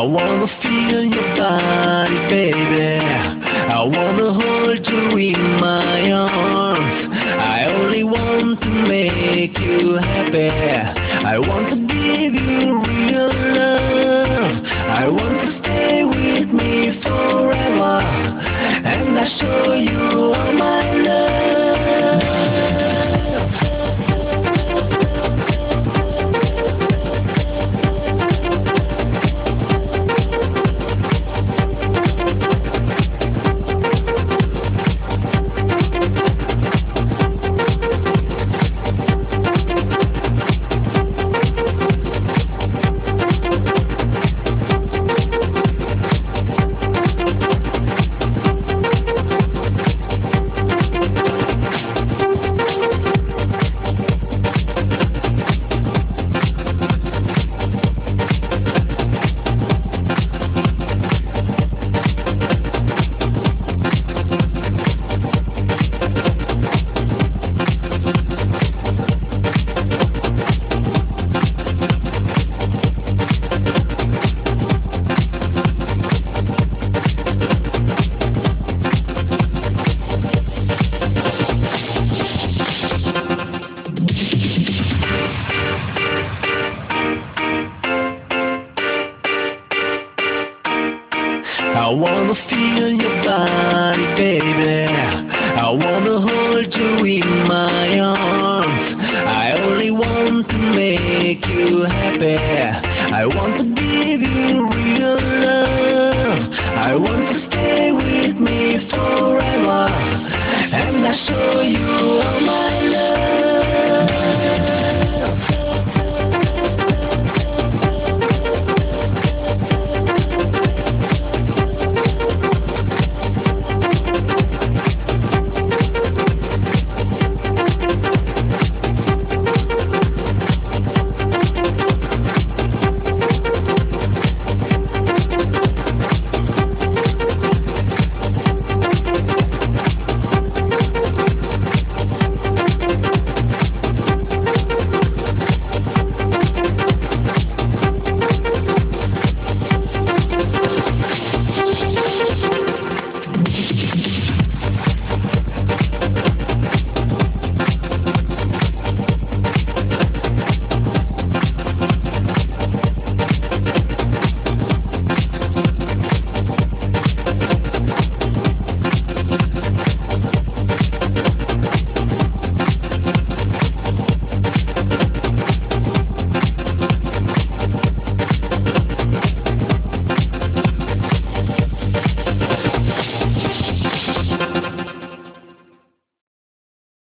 wanna feel your body, baby. I wanna hold you in my arms. I only want to make you happy. I want to give you real love. I want to stay with me forever. And I show you all my love. I wanna feel your body, baby. I wanna hold you in my arms. I only want to make you happy. I want to give you real love. I want to stay with me forever. And I show you all my